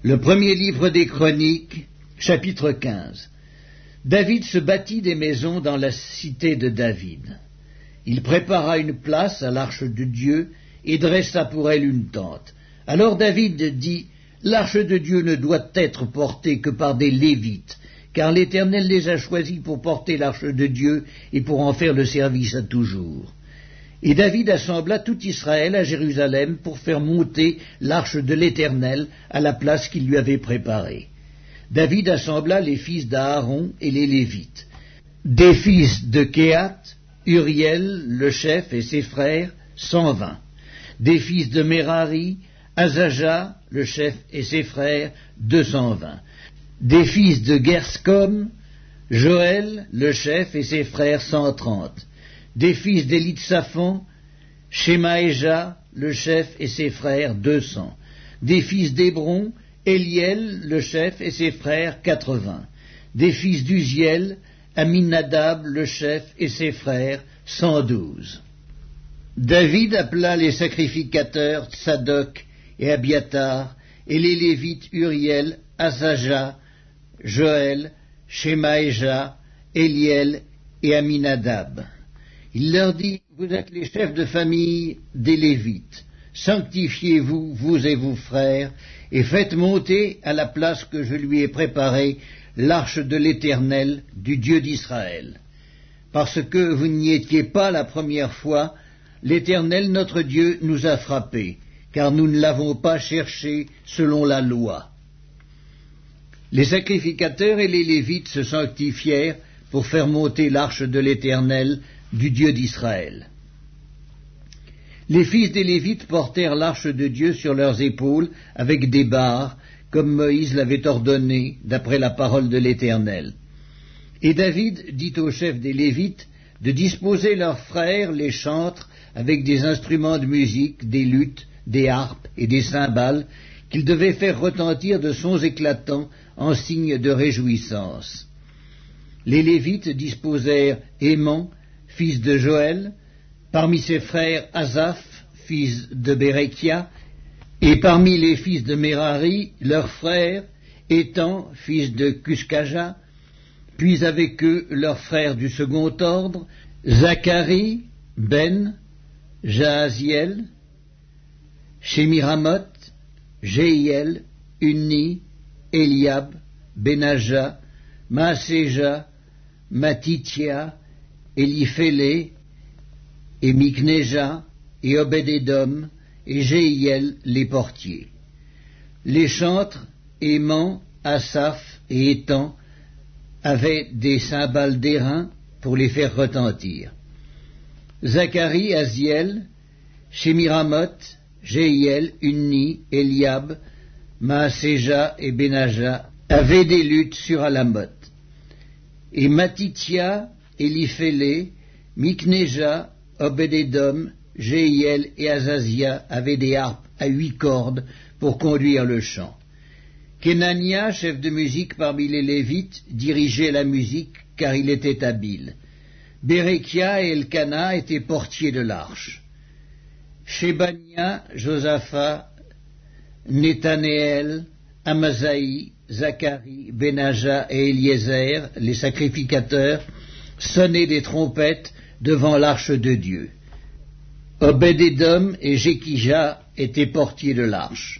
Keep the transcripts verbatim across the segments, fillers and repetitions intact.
Le premier livre des Chroniques, chapitre quinze. David se bâtit des maisons dans la cité de David. Il prépara une place à l'arche de Dieu et dressa pour elle une tente. Alors David dit, « L'arche de Dieu ne doit être portée que par des Lévites, car l'Éternel les a choisis pour porter l'arche de Dieu et pour en faire le service à toujours. » Et David assembla tout Israël à Jérusalem pour faire monter l'arche de l'Éternel à la place qu'il lui avait préparée. David assembla les fils d'Aaron et les Lévites. Des fils de Kéhath, Uriel, le chef, et ses frères, cent vingt. Des fils de Merari, Azaja, le chef, et ses frères, deux cent vingt. Des fils de Gerscom, Joël, le chef, et ses frères, cent trente. Des fils d'Élitsaphan, Shemaéja, le chef, et ses frères, deux cents. Des fils d'Hébron, Éliel, le chef, et ses frères, quatre-vingts. Des fils d'Uziel, Aminadab, le chef, et ses frères, cent douze. David appela les sacrificateurs Tsadok et Abiatar, et les Lévites Uriel, Asaja, Joël, Shemaéja, Éliel et Aminadab. Il leur dit, « Vous êtes les chefs de famille des Lévites. Sanctifiez-vous, vous et vos frères, et faites monter à la place que je lui ai préparée l'arche de l'Éternel, du Dieu d'Israël. Parce que vous n'y étiez pas la première fois, l'Éternel notre Dieu nous a frappés, car nous ne l'avons pas cherché selon la loi. » Les sacrificateurs et les Lévites se sanctifièrent pour faire monter l'arche de l'Éternel, du Dieu d'Israël. Les fils des Lévites portèrent l'arche de Dieu sur leurs épaules avec des barres, comme Moïse l'avait ordonné, d'après la parole de l'Éternel. Et David dit aux chefs des Lévites de disposer leurs frères les chantres avec des instruments de musique, des luttes, des harpes et des cymbales, qu'ils devaient faire retentir de sons éclatants en signe de réjouissance. Les Lévites disposèrent Héman, fils de Joël, parmi ses frères Asaph, fils de Bérekia, et parmi les fils de Merari, leurs frères, Étan, fils de Cuskaja, puis avec eux leurs frères du second ordre, Zacharie, Ben, Jahaziel, Shemiramoth, Jéhiel, Unni, Eliab, Benaja, Maaséja, Matithia, Eliphélé, et Miknéja, et Obed-Édom, et Jéhiel, les portiers. Les chantres, Héman, Asaph et Étan, avaient des cymbales d'airain pour les faire retentir. Zacharie, Aziel, Shemiramoth, Jéhiel, Unni, Eliab, Maaséja et Benaja avaient des luttes sur Alamoth. Et Matithia, Eliphélé, Miknéja, Obed-Édom, Jéhiel et Azazia avaient des harpes à huit cordes pour conduire le chant. Kenania, chef de musique parmi les Lévites, dirigeait la musique car il était habile. Bérekia et Elkana étaient portiers de l'arche. Shébania, Josaphat, Nethanéel, Amasaï, Zacharie, Benaja et Eliezer, les sacrificateurs, sonnaient des trompettes devant l'arche de Dieu. Obed-Édom et Jékija étaient portiers de l'arche.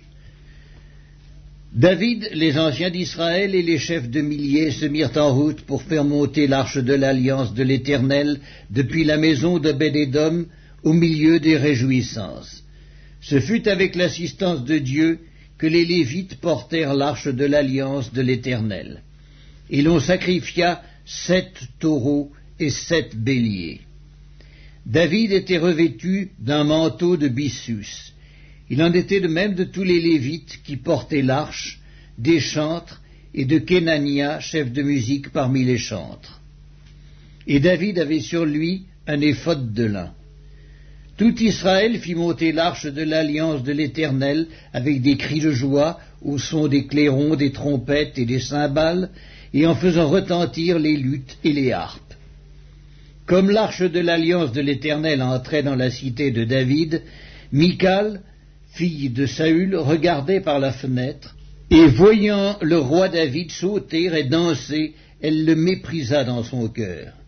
David, les anciens d'Israël et les chefs de milliers se mirent en route pour faire monter l'arche de l'alliance de l'Éternel depuis la maison d'Obed-Édom au milieu des réjouissances. Ce fut avec l'assistance de Dieu que les Lévites portèrent l'arche de l'alliance de l'Éternel. Et l'on sacrifia sept taureaux et sept béliers. David était revêtu d'un manteau de byssus. Il en était de même de tous les Lévites qui portaient l'arche, des chantres et de Kenania, chef de musique parmi les chantres. Et David avait sur lui un éphod de lin. Tout Israël fit monter l'arche de l'alliance de l'Éternel avec des cris de joie au son des clairons, des trompettes et des cymbales, et en faisant retentir les luttes et les harpes. Comme l'arche de l'alliance de l'Éternel entrait dans la cité de David, Michal, fille de Saül, regardait par la fenêtre, Et voyant le roi David sauter et danser, elle le méprisa dans son cœur.